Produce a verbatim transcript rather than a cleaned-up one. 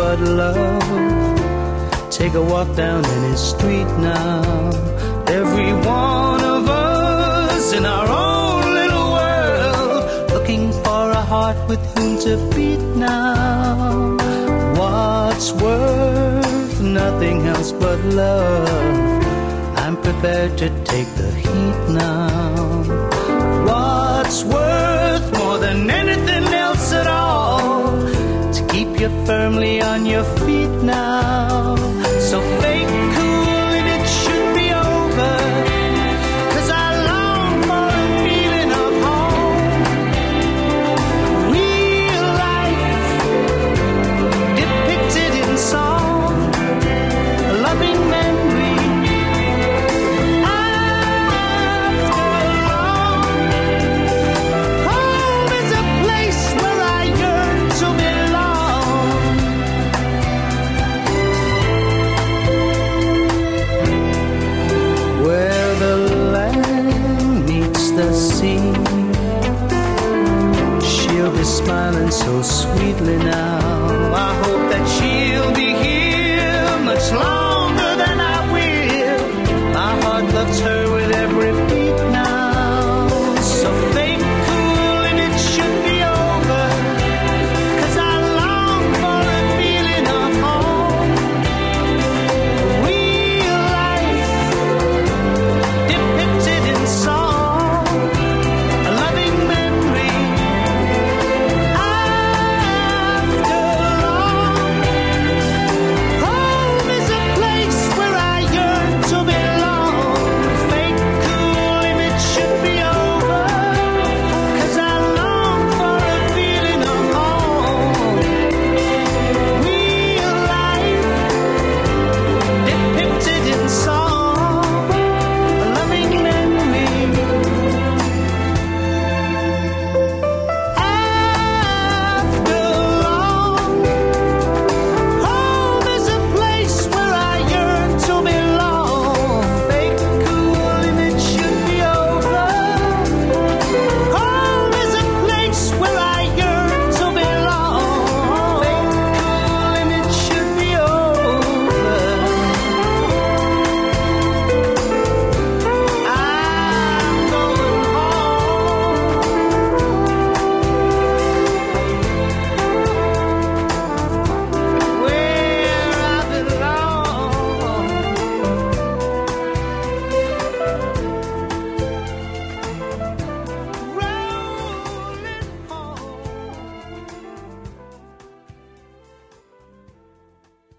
but love. Take a walk down any street now. Every one of us in our own little world, looking for a heart with whom to beat now. What's worth nothing else but love? I'm prepared to take the heat now. What's worth more than anything else at all? To keep you firmly on your feet now.